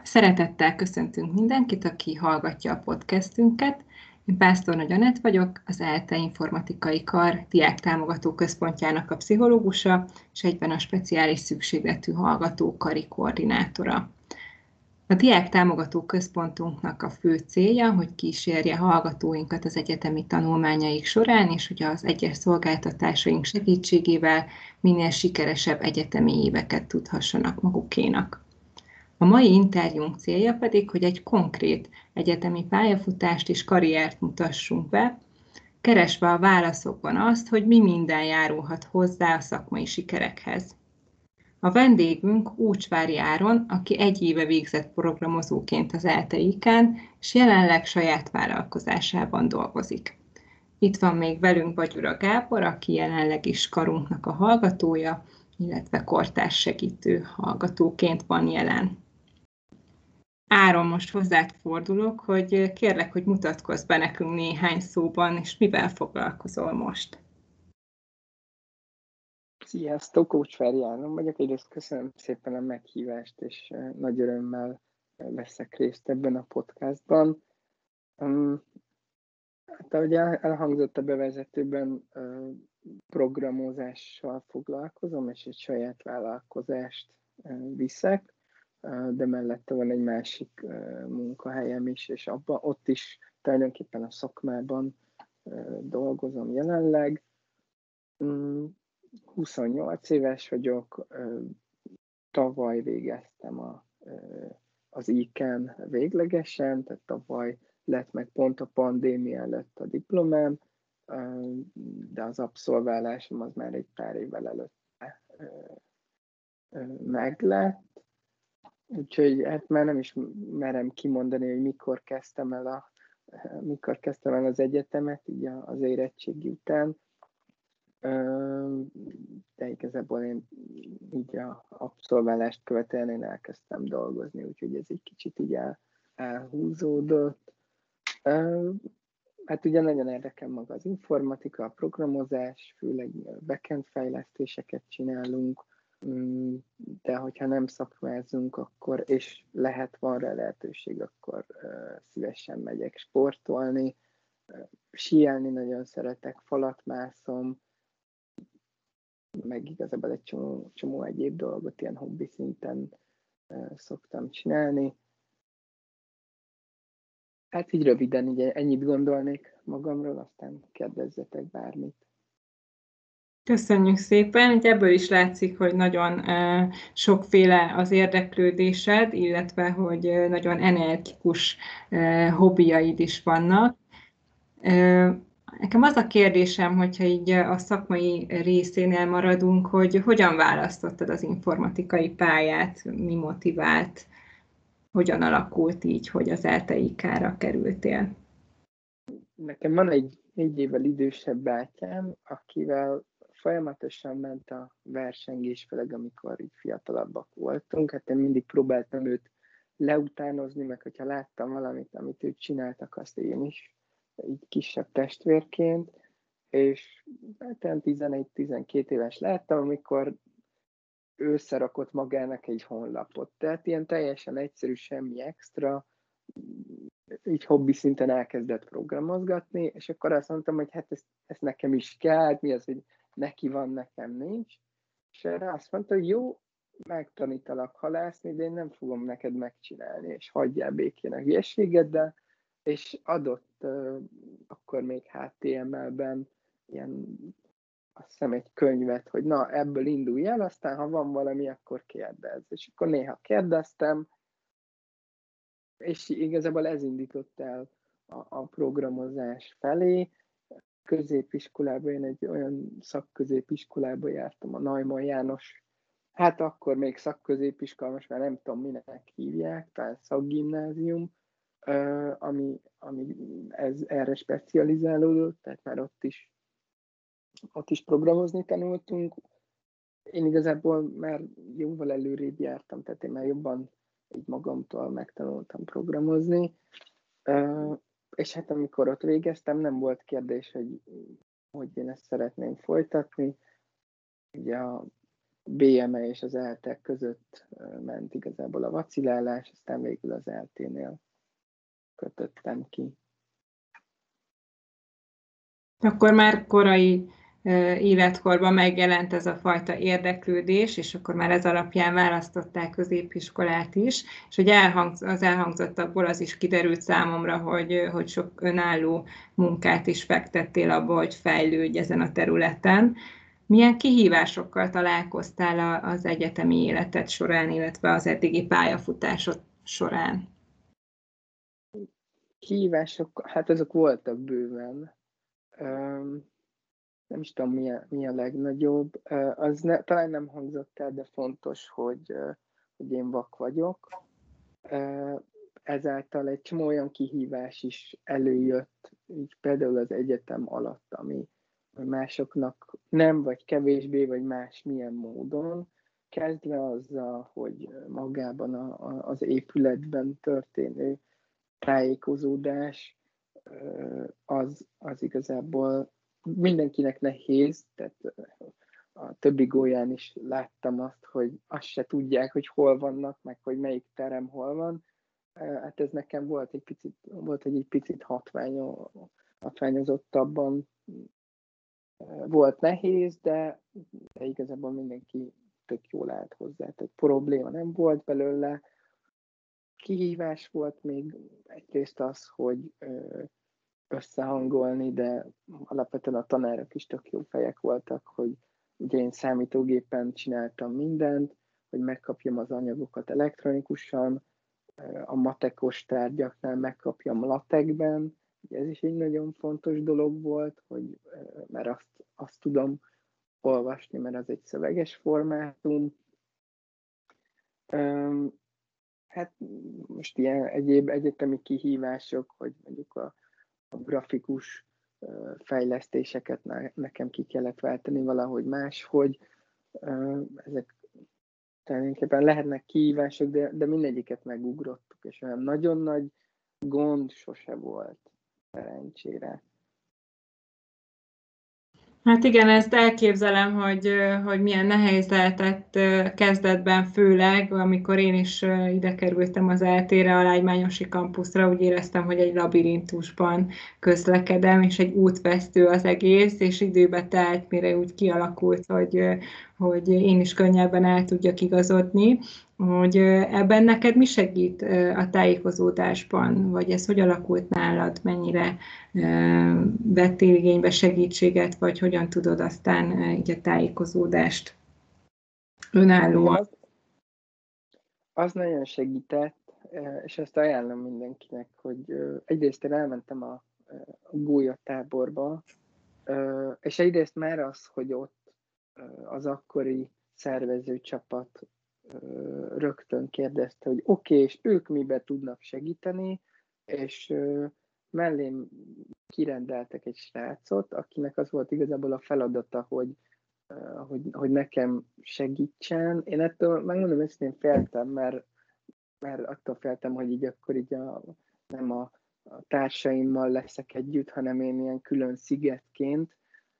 Szeretettel köszöntünk mindenkit, aki hallgatja a podcastünket. Én Pásztornagy Anett vagyok, az ELTE Informatikai Kar diáktámogató központjának a pszichológusa, és egyben a speciális szükségletű hallgatók kari koordinátora. A diáktámogató központunknak a fő célja, hogy kísérje hallgatóinkat az egyetemi tanulmányaik során, és hogy az egyes szolgáltatásaink segítségével minél sikeresebb egyetemi éveket tudhassanak magukénak. A mai interjúnk célja pedig, hogy egy konkrét egyetemi pályafutást és karriert mutassunk be, keresve a válaszokban azt, hogy mi minden járulhat hozzá a szakmai sikerekhez. A vendégünk Úcsvári Áron, aki 1 éve végzett programozóként az ELTE-IK-n, és jelenleg saját vállalkozásában dolgozik. Itt van még velünk Bagyura Gábor, aki jelenleg is karunknak a hallgatója, illetve kortárs segítő hallgatóként van jelen. Áron, most hozzád fordulok, hogy kérlek, hogy mutatkozz be nekünk néhány szóban, és mivel foglalkozol most. Sziasztok, Úcsvári Áron vagyok. Egyrészt köszönöm szépen a meghívást, és nagy örömmel veszek részt ebben a podcastban. Hát ahogy elhangzott a bevezetőben, programozással foglalkozom, és egy saját vállalkozást viszek, de mellette van egy másik munkahelyem is, és ott is tulajdonképpen a szakmában dolgozom jelenleg. 28 éves vagyok, tavaly végeztem az IK-n véglegesen, tehát tavaly lett meg pont a pandémia előtt a diplomám, de az abszolválásom az már egy pár évvel előtte meglett. Úgyhogy hát már nem is merem kimondani, hogy mikor kezdtem el az egyetemet, így az érettségi után. De igazából én így az abszolválást követően én elkezdtem dolgozni, úgyhogy ez egy kicsit így elhúzódott. Hát ugye nagyon érdekel maga az informatika, a programozás, főleg backend fejlesztéseket csinálunk, de hogyha nem szakmázunk, akkor, és van rá lehetőség, akkor szívesen megyek sportolni, síelni nagyon szeretek, falat mászom, meg igazából egy csomó egyéb dolgot ilyen hobbi szinten szoktam csinálni. Hát így röviden, ugye ennyit gondolnék magamról, aztán kérdezzetek bármit. Köszönjük szépen! Így ebből is látszik, hogy nagyon sokféle az érdeklődésed, illetve hogy nagyon energikus hobbiaid is vannak. Nekem az a kérdésem, hogyha így a szakmai részénél maradunk, hogy hogyan választottad az informatikai pályát, mi motivált, hogyan alakult így, hogy az ELTE-IK-ra kerültél? Nekem van egy 4 évvel idősebb bátyám, akivel folyamatosan ment a versengés, főleg amikor így fiatalabbak voltunk. Hát én mindig próbáltam őt leutánozni, meg hogyha láttam valamit, amit ők csináltak, azt én is, így kisebb testvérként, és hát 11-12 éves lettem, amikor ő összerakott magának egy honlapot. Tehát ilyen teljesen egyszerű, semmi extra, így hobbi szinten elkezdett programozgatni, és akkor azt mondtam, hogy hát ezt nekem is kell, hát mi az, hogy neki van, nekem nincs. És erre azt mondta, hogy jó, megtanítalak halászni, de én nem fogom neked megcsinálni, és hagyjál békén a hülyeségeddel, és adott akkor még HTML-ben ilyen, azt hiszem, egy könyvet, hogy na, ebből indulj el, aztán ha van valami, akkor kérdezz. És akkor néha kérdeztem, és igazából ez indított el a programozás felé. Középiskolában, én egy olyan szakközépiskolába jártam, a Neumann János, hát akkor még szakközépiskola, most már nem tudom, minek hívják, talán szakgimnázium, ami erre specializálódott, tehát már ott is programozni tanultunk. Én igazából már jóval előrébb jártam, tehát én már jobban így magamtól megtanultam programozni. És hát amikor ott végeztem, nem volt kérdés, hogy én ezt szeretném folytatni. Ugye BME és az ELTE között ment igazából a vacillálás, aztán végül az ELTE-nél kötöttem ki. Akkor már korai életkorban megjelent ez a fajta érdeklődés, és akkor már ez alapján választották középiskolát is, és hogy az elhangzottakból az is kiderült számomra, hogy sok önálló munkát is fektettél abba, hogy fejlődj ezen a területen. Milyen kihívásokkal találkoztál az egyetemi életed során, illetve az eddigi pályafutásod során? Kihívások, hát azok voltak bőven. Nem is tudom, mi a legnagyobb. Talán nem hangzott el, de fontos, hogy én vak vagyok. Ezáltal egy csomó olyan kihívás is előjött, így például az egyetem alatt, ami másoknak nem, vagy kevésbé, vagy más milyen módon, kezdve azzal, hogy magában az épületben történő tájékozódás, az igazából mindenkinek nehéz, tehát a többi gólyán is láttam azt, hogy azt se tudják, hogy hol vannak, meg hogy melyik terem hol van. Hát ez nekem volt egy picit hatványozottabban. Volt nehéz, de igazából mindenki tök jól állt hozzá, tehát probléma nem volt belőle. Kihívás volt még egyrészt az, hogy összehangolni, de alapvetően a tanárok is tök jó fejek voltak, hogy ugye én számítógépen csináltam mindent, hogy megkapjam az anyagokat elektronikusan, a matekos tárgyaknál megkapjam latekben. Ez is egy nagyon fontos dolog volt, hogy mert azt tudom olvasni, mert az egy szöveges formátum. Hát most ilyen egyéb egyetemi kihívások, hogy mondjuk a grafikus fejlesztéseket nekem ki kellett váltani valahogy máshogy. Ezek tulajdonképpen lehetnek kihívások, de mindegyiket megugrottuk, és olyan nagyon nagy gond sose volt, szerencsére. Hát igen, ezt elképzelem, hogy milyen nehéz lehetett kezdetben, főleg, amikor én is ide kerültem az ELTE-re, a Lágymányosi kampuszra, úgy éreztem, hogy egy labirintusban közlekedem, és egy útvesztő az egész, és időbe telt, mire úgy kialakult, hogy én is könnyebben el tudjak igazodni. Hogy ebben neked mi segít a tájékozódásban, vagy ez hogy alakult nálad, mennyire vettél igénybe segítséget, vagy hogyan tudod aztán így a tájékozódást önállóan? Az nagyon segített, és ezt ajánlom mindenkinek, hogy egyrészt én elmentem a gólyatáborba, és egyrészt már az, hogy ott az akkori szervezőcsapat rögtön kérdezte, hogy oké, és ők miben tudnak segíteni, és mellém kirendeltek egy srácot, akinek az volt igazából a feladata, hogy nekem segítsen. Én ettől megmondom őszintén féltem, mert attól féltem, hogy így akkor így nem a társaimmal leszek együtt, hanem én ilyen külön szigetként.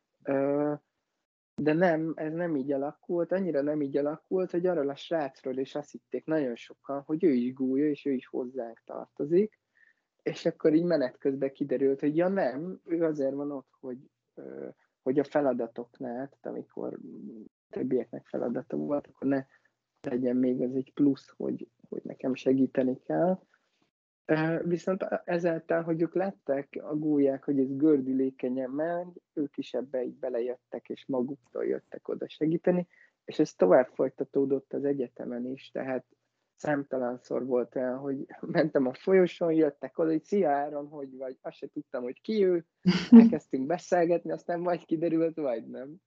De nem, ez nem így alakult, annyira nem így alakult, hogy arról a srácról is azt hitték nagyon sokan, hogy ő is gólya, és ő is hozzánk tartozik, és akkor így menet közben kiderült, hogy ja nem, ő azért van ott, hogy a feladatoknál, tehát amikor többieknek feladata volt, akkor ne legyen még az egy plusz, hogy nekem segíteni kell. Viszont ezáltal, hogy ők látták a gólyák, hogy ez gördülékenyen megy, ők is ebbe így belejöttek, és maguktól jöttek oda segíteni, és ez tovább folytatódott az egyetemen is, tehát számtalanszor volt olyan, hogy mentem a folyosón, jöttek oda, hogy szia Áron, hogy vagy, azt se tudtam, hogy ki ő, elkezdtünk beszélgetni, aztán vagy kiderült, vagy nem.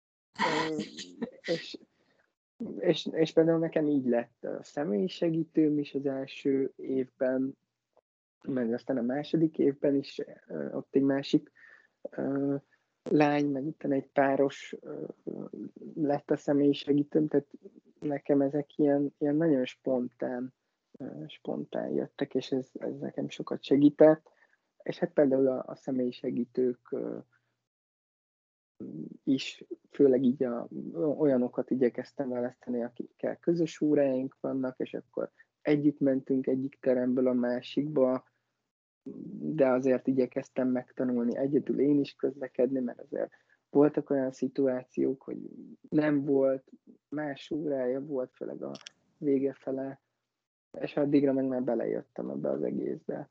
És például nekem így lett a személyi segítőm is az első évben, meg aztán a második évben is ott egy másik lány, meg utána egy páros lett a személyi segítőm, tehát nekem ezek ilyen nagyon spontán jöttek, és ez nekem sokat segített. És hát például a személyi segítők is, főleg így olyanokat igyekeztem választani, akikkel közös óráink vannak, és akkor együtt mentünk egyik teremből a másikba, de azért igyekeztem megtanulni egyedül én is közlekedni, mert azért voltak olyan szituációk, hogy nem volt, más órája volt, főleg a vége fele, és addigra meg már belejöttem ebbe az egészbe.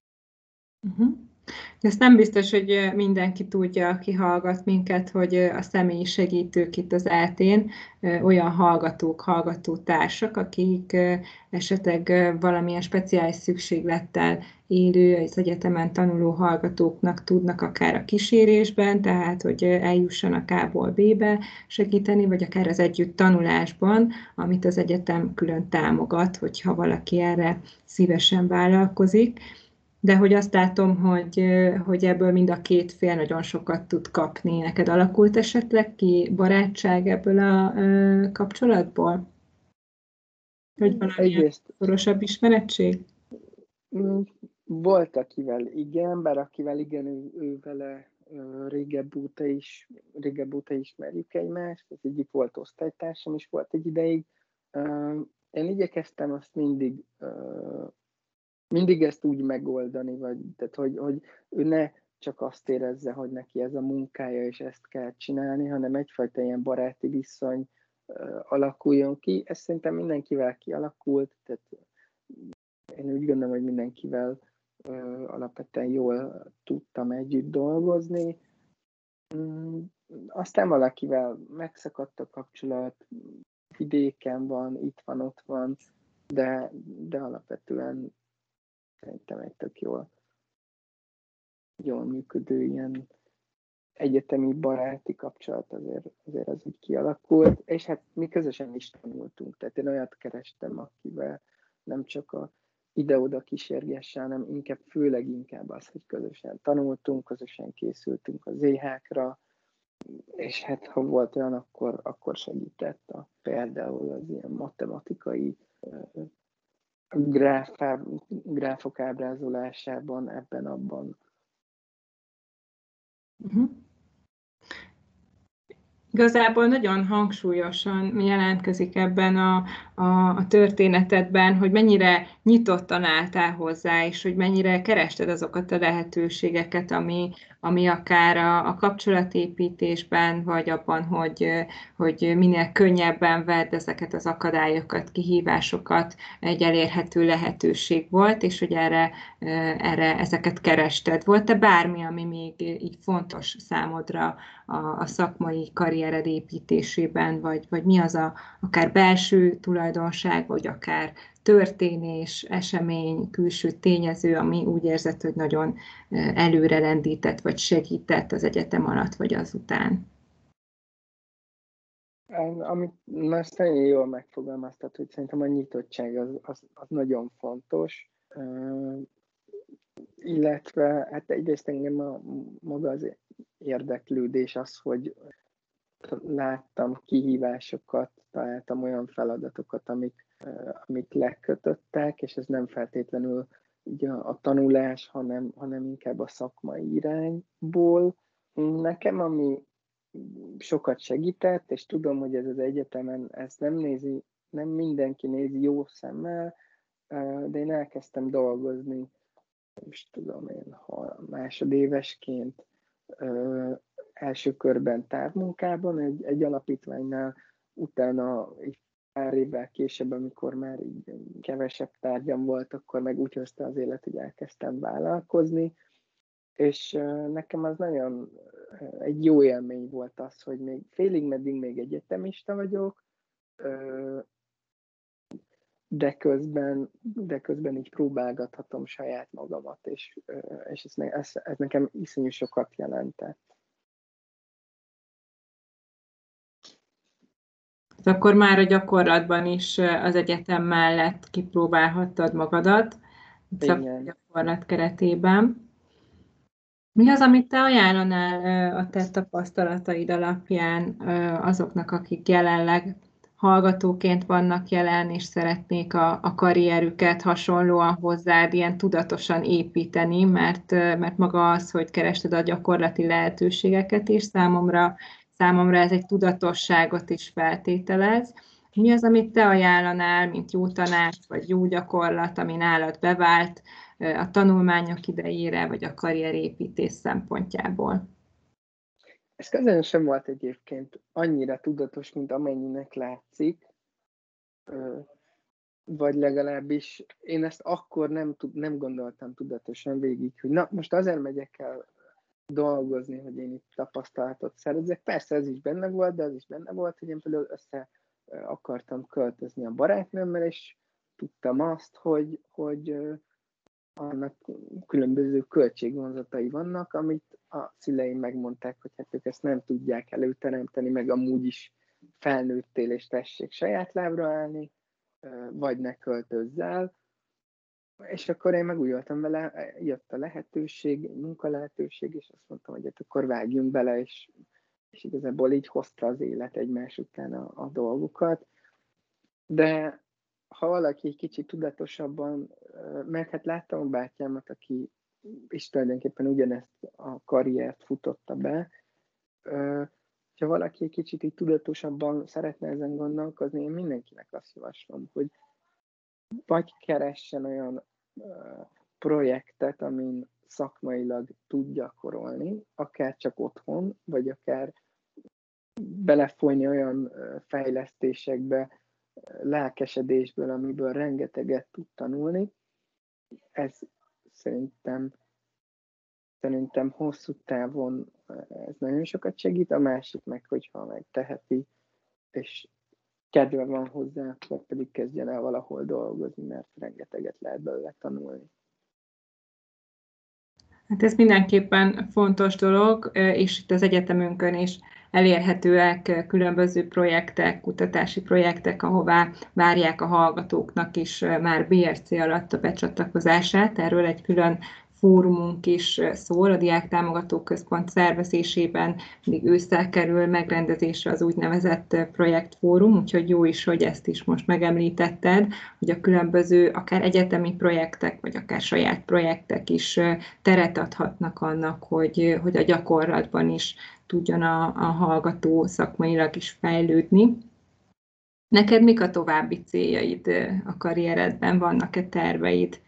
Ezt nem biztos, hogy mindenki tudja, aki hallgat minket, hogy a személyi segítők itt az ELTÉn olyan hallgatók, hallgatótársak, akik esetleg valamilyen speciális szükséglettel élő, az egyetemen tanuló hallgatóknak tudnak akár a kísérésben, tehát hogy eljussanak A-ból B-be segíteni, vagy akár az együtt tanulásban, amit az egyetem külön támogat, hogyha valaki erre szívesen vállalkozik. De hogy azt látom, hogy ebből mind a két fél nagyon sokat tud kapni. Neked alakult esetleg ki barátság ebből a kapcsolatból? Hogy valamilyen szorosabb ismerettség? Volt, akivel igen, bár akivel igen, ő vele régebb óta ismerjük egymást. Az egyik volt osztálytársam is volt egy ideig. Én igyekeztem azt mindig ezt úgy megoldani, tehát hogy ő ne csak azt érezze, hogy neki ez a munkája, és ezt kell csinálni, hanem egyfajta ilyen baráti viszony alakuljon ki. Ez szerintem mindenkivel kialakult, tehát én úgy gondolom, hogy mindenkivel alapvetően jól tudtam együtt dolgozni. Aztán valakivel megszakadt a kapcsolat, vidéken van, itt van, ott van, de alapvetően szerintem egy tök jól működő ilyen egyetemi baráti kapcsolat azért az úgy kialakult, és hát mi közösen is tanultunk, tehát én olyat kerestem, akivel nem csak a ide-oda kísérgesse, hanem főleg inkább az, hogy közösen tanultunk, közösen készültünk az EH-kra, és hát ha volt olyan, akkor segített például az ilyen matematikai gráfok ábrázolásában, abban. Igazából nagyon hangsúlyosan jelentkezik ebben a történetedben, hogy mennyire nyitottan álltál hozzá, és hogy mennyire kerested azokat a lehetőségeket, ami akár a kapcsolatépítésben, vagy abban, hogy minél könnyebben vedd ezeket az akadályokat, kihívásokat egy elérhető lehetőség volt, és hogy erre ezeket kerested. Volt-e bármi, ami még így fontos számodra a szakmai karriered építésében, vagy mi az akár belső tulajdonság, vagy akár történés, esemény, külső tényező, ami úgy érzed, hogy nagyon előre lendített, vagy segített az egyetem alatt, vagy azután? Amit azt nagyon jól megfogalmaztat, hogy szerintem a nyitottság az nagyon fontos, illetve hát egyrészt engem maga az érdeklődés az, hogy láttam kihívásokat, találtam olyan feladatokat, amik lekötöttek, és ez nem feltétlenül ugye a tanulás, hanem inkább a szakmai irányból. Nekem, ami sokat segített, és tudom, hogy ez az egyetemen ezt nem mindenki nézi jó szemmel, de én elkezdtem dolgozni, most tudom én, másodévesként, első körben távmunkában egy alapítványnál, utána egy pár évvel később, amikor már így kevesebb tárgyam volt, akkor meg úgy hozta az élet, hogy elkezdtem vállalkozni, és nekem az nagyon egy jó élmény volt az, hogy még félig meddig még egyetemista vagyok, de közben így próbálgathatom saját magamat, és ez nekem iszonyú sokat jelentett. Akkor már a gyakorlatban is az egyetem mellett kipróbálhattad magadat szakmai gyakorlat keretében. Mi az, amit te ajánlanál a te tapasztalataid alapján azoknak, akik jelenleg hallgatóként vannak jelen, és szeretnék a karrierüket hasonlóan hozzád ilyen tudatosan építeni, mert maga az, hogy kerested a gyakorlati lehetőségeket is, számomra ez egy tudatosságot is feltételez. Mi az, amit te ajánlanál, mint jó tanács, vagy jó gyakorlat, ami nálad bevált a tanulmányok idejére, vagy a karrierépítés szempontjából? Ez közel sem volt egyébként annyira tudatos, mint amennyinek látszik, vagy legalábbis én ezt akkor nem gondoltam tudatosan végig, hogy na, most azért megyek el dolgozni, hogy én itt tapasztalatot szerezzek. Persze ez is benne volt, de az is benne volt, hogy én például össze akartam költözni a barátnőmmel, és tudtam azt, hogy annak különböző költségvonzatai vannak, amit a szüleim megmondták, hogy hát ők ezt nem tudják előteremteni, meg amúgy is felnőttél, és tessék saját lábra állni, vagy ne költözz el. És akkor én megújultam vele, jött a lehetőség, munkalehetőség, és azt mondtam, hogy hát akkor vágjunk bele, és igazából így hozta az élet egymás után a dolgokat. De ha valaki egy kicsit tudatosabban, mert hát láttam a bátyámat, aki is tulajdonképpen ugyanezt a karriert futotta be, ha valaki egy kicsit így tudatosabban szeretne ezen gondolkozni, én mindenkinek azt javaslom, hogy vagy keressen olyan projektet, amin szakmailag tud gyakorolni, akár csak otthon, vagy akár belefolyni olyan fejlesztésekbe, lelkesedésből, amiből rengeteget tud tanulni. Ez szerintem hosszú távon ez nagyon sokat segít, a másik meg, hogyha megteheti, és kedve van hozzá, vagy pedig kezdjen el valahol dolgozni, mert rengeteget lehet belőle tanulni. Hát ez mindenképpen fontos dolog, és itt az egyetemünkön is elérhetőek különböző projektek, kutatási projektek, ahová várják a hallgatóknak is már BSc alatt a becsatlakozását. Erről egy külön fórumunk is szól, a Diák Támogató Központ szervezésében mindig ősszel kerül megrendezésre az úgynevezett projektfórum, úgyhogy jó is, hogy ezt is most megemlítetted, hogy a különböző akár egyetemi projektek, vagy akár saját projektek is teret adhatnak annak, hogy a gyakorlatban is tudjon a hallgató szakmailag is fejlődni. Neked mik a további céljaid a karrieredben? Vannak-e terveid?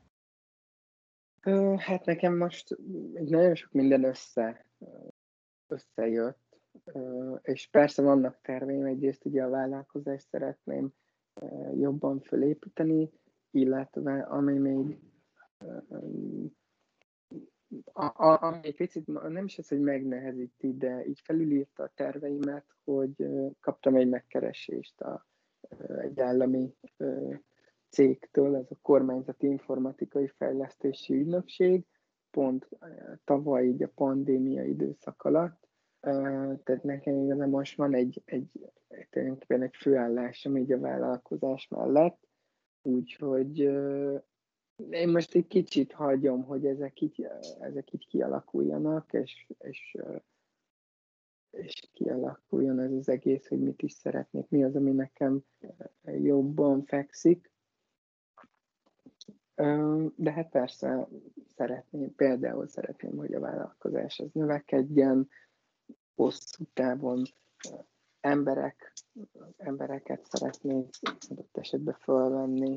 Hát nekem most nagyon sok minden összejött, és persze vannak terveim, egyrészt ugye a vállalkozást szeretném jobban fölépíteni, illetve ami még ami egy picit, nem is az, hogy megnehezíti, de így felülírta a terveimet, hogy kaptam egy megkeresést egy állami cégtől, ez a Kormányzati Informatikai Fejlesztési Ügynökség, pont tavaly így a pandémia időszak alatt. Tehát nekem igazán most van egy főállásom így a vállalkozás mellett, úgyhogy én most egy kicsit hagyom, hogy ezek így kialakuljanak, és kialakuljon ez az egész, hogy mit is szeretnék, mi az, ami nekem jobban fekszik. De hát persze például szeretném, hogy a vállalkozás az növekedjen, hosszú távon embereket szeretnék adott esetben fölvenni.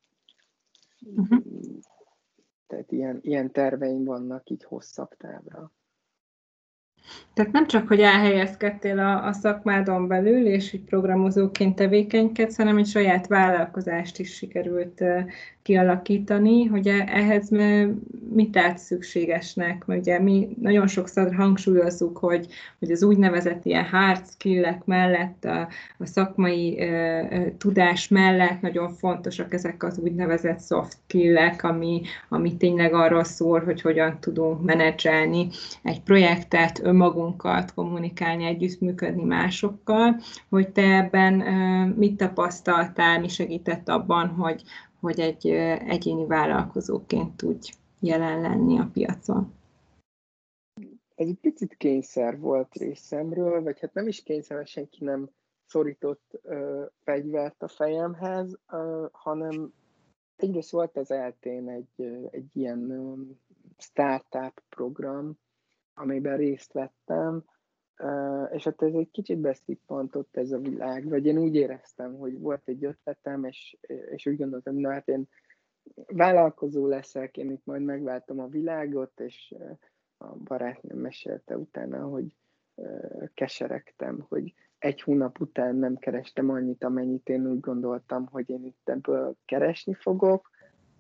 Tehát ilyen terveim vannak így hosszabb távra. Tehát nem csak, hogy elhelyezkedtél a szakmádon belül, és így programozóként tevékenykedsz, hanem egy saját vállalkozást is sikerült kialakítani, hogy ehhez mit állt szükségesnek? Mert ugye mi nagyon sokszor hangsúlyozzuk, hogy az úgynevezett ilyen hard skill-ek mellett, a szakmai tudás mellett nagyon fontosak ezek az úgynevezett soft skill-ek, ami tényleg arról szól, hogy hogyan tudunk menedzselni egy projektet, önmagunkat, kommunikálni, együttműködni másokkal, hogy te ebben mit tapasztaltál, mi segített abban, hogy egy egyéni vállalkozóként tudj jelen lenni a piacon? Ez egy picit kényszer volt részemről, vagy hát nem is kényszer, mert senki nem szorított fegyvert a fejemhez, hanem egyrészt volt az ELTE-n egy ilyen startup program, amiben részt vettem, és hát ez egy kicsit beszippantott ez a világ, vagy én úgy éreztem, hogy volt egy ötletem, és úgy gondoltam, na hát én vállalkozó leszek, én itt majd megváltom a világot, és a barátnőm mesélte utána, hogy keseregtem, hogy egy hónap után nem kerestem annyit, amennyit én úgy gondoltam, hogy én itt ebből keresni fogok,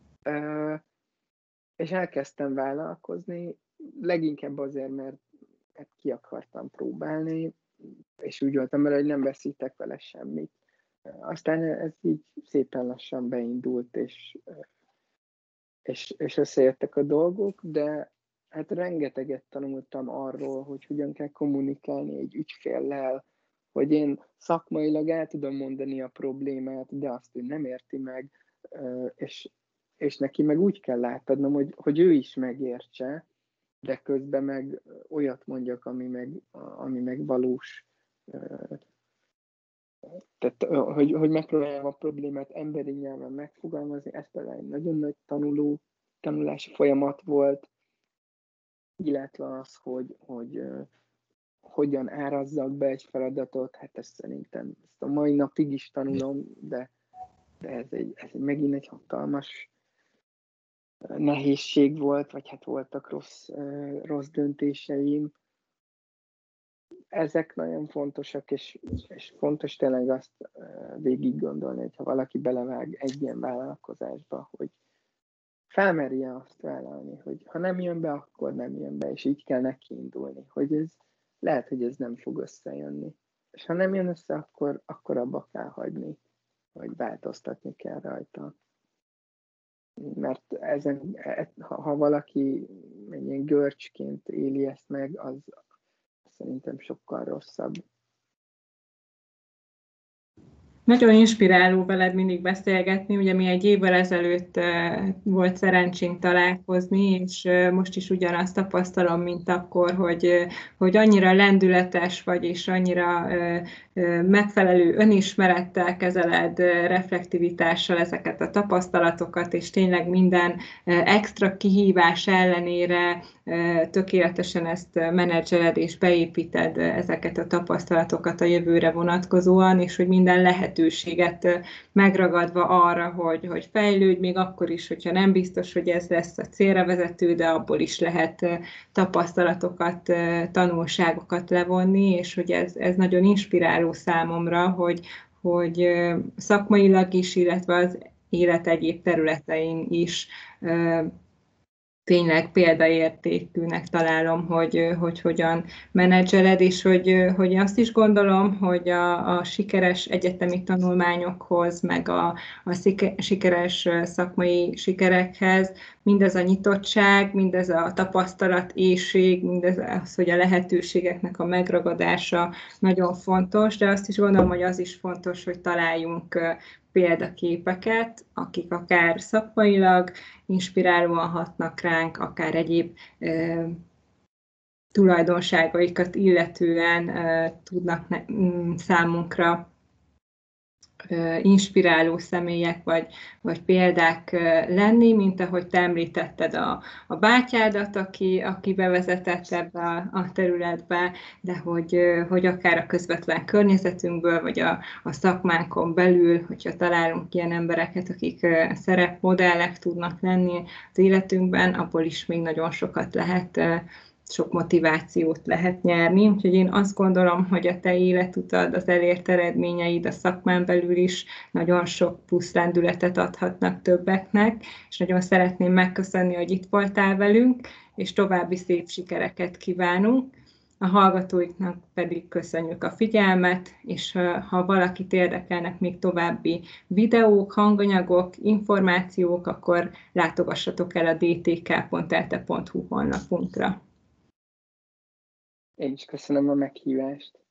és elkezdtem vállalkozni, leginkább azért, mert ki akartam próbálni, és úgy voltam vele, hogy nem veszítek vele semmit. Aztán ez így szépen lassan beindult, és összejöttek a dolgok, de hát rengeteget tanultam arról, hogy hogyan kell kommunikálni egy ügyféllel, hogy én szakmailag el tudom mondani a problémát, de azt ő nem érti meg, és neki meg úgy kell átadnom, hogy ő is megértse, de közben meg olyat mondjak, ami meg valós. Tehát, hogy megpróbáljam a problémát emberi nyelven megfogalmazni, ez például egy nagyon nagy tanulási folyamat volt, illetve az, hogy hogyan árazzak be egy feladatot, hát ezt szerintem ezt a mai napig is tanulom, de ez megint egy hatalmas nehézség volt, vagy hát voltak rossz döntéseim. Ezek nagyon fontosak, és fontos tényleg azt végig gondolni, hogyha valaki belevág egy ilyen vállalkozásba, hogy felmerje azt vállalni, hogy ha nem jön be, akkor nem jön be, és így kell neki indulni, hogy lehet, hogy ez nem fog összejönni. És ha nem jön össze, akkor abba kell hagyni, vagy változtatni kell rajta. Mert ha valaki ilyen görcsként éli ezt meg, az szerintem sokkal rosszabb. Nagyon inspiráló veled mindig beszélgetni, ugye mi egy évvel ezelőtt volt szerencsénk találkozni, és most is ugyanazt tapasztalom, mint akkor, hogy annyira lendületes vagy, és annyira megfelelő önismerettel kezeled, reflektivitással ezeket a tapasztalatokat, és tényleg minden extra kihívás ellenére tökéletesen ezt menedzseled és beépíted ezeket a tapasztalatokat a jövőre vonatkozóan, és hogy minden lehetőséget megragadva arra, hogy fejlődj, még akkor is, hogyha nem biztos, hogy ez lesz a célra vezető, de abból is lehet tapasztalatokat, tanulságokat levonni, és hogy ez nagyon inspiráló számomra, hogy szakmailag is, illetve az élet egyéb területein is tényleg példaértékűnek találom, hogy hogyan menedzseled, és hogy azt is gondolom, hogy a sikeres egyetemi tanulmányokhoz, meg a sikeres szakmai sikerekhez mindez a nyitottság, mindez a tapasztalatéhség, mindez az, hogy a lehetőségeknek a megragadása nagyon fontos, de azt is gondolom, hogy az is fontos, hogy találjunk példaképeket, akik akár szakmailag inspirálóan hatnak ránk, akár egyéb tulajdonságaikat illetően tudnak számunkra inspiráló személyek vagy példák lenni, mint ahogy te említetted a bátyádat, aki bevezetett ebbe a területbe, de hogy akár a közvetlen környezetünkből, vagy a szakmánkon belül, hogyha találunk ilyen embereket, akik szerepmodellek tudnak lenni az életünkben, abból is még nagyon sokat lehet, sok motivációt lehet nyerni. Úgyhogy én azt gondolom, hogy a te életutad, az elért eredményeid a szakmán belül is nagyon sok plusz lendületet adhatnak többeknek, és nagyon szeretném megköszönni, hogy itt voltál velünk, és további szép sikereket kívánunk. A hallgatóiknak pedig köszönjük a figyelmet, és ha valakit érdekelnek még további videók, hanganyagok, információk, akkor látogassatok el a dtk.elte.hu honlapunkra. Én is köszönöm a meghívást.